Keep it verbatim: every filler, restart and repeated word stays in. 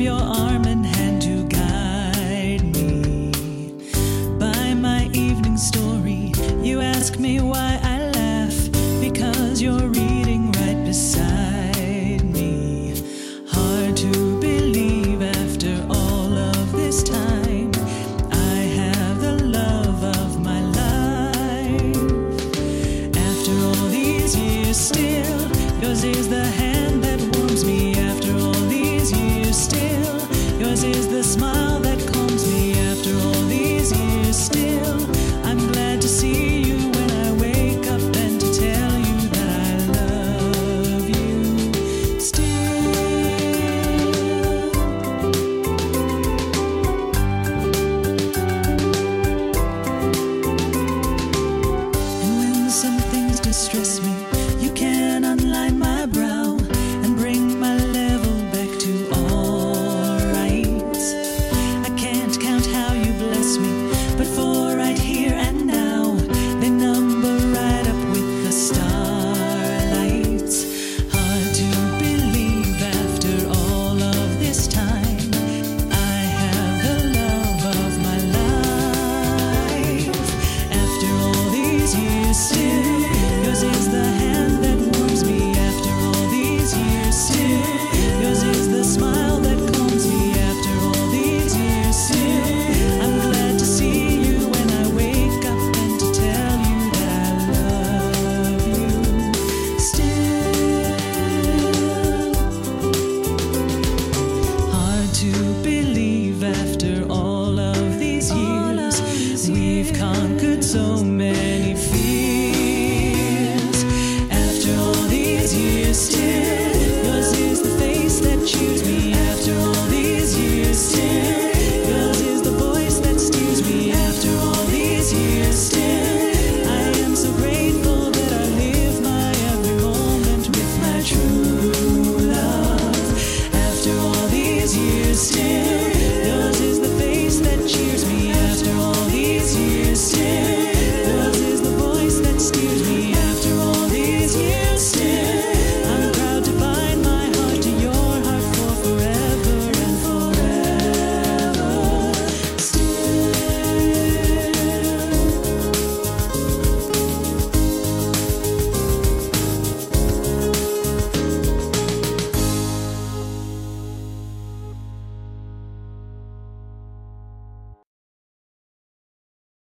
your arm and hand to guide me. By my evening story, you ask me why I laugh, because you're reading right beside me. Hard to believe after all of this time, I have the love of my life. After all these years still, yours is the hand that warms me. After all these years still, yours is the smile that calms me. After all these years still, I'm glad to see you when I wake up and to tell you that I love you still. And when some things distress me, you can unline my brow and bring my level back to all right. I can't count how you bless me, but for right here and now, they number right up with the starlights. Hard to believe after all of this time, I have the love of my life. After all these years still, yours is the hand that warms me. After all these years still, yours is the smile that calms me. After all these years still, I'm glad to see you when I wake up and to tell you that I love you still. Hard to believe after all of these years, we've conquered so many fears. After all these years still, yours is the face that cheers me. After all these years still, yours is the voice that steers me. After all these years still, I am so grateful that I live my every moment with my true love. After all these years still,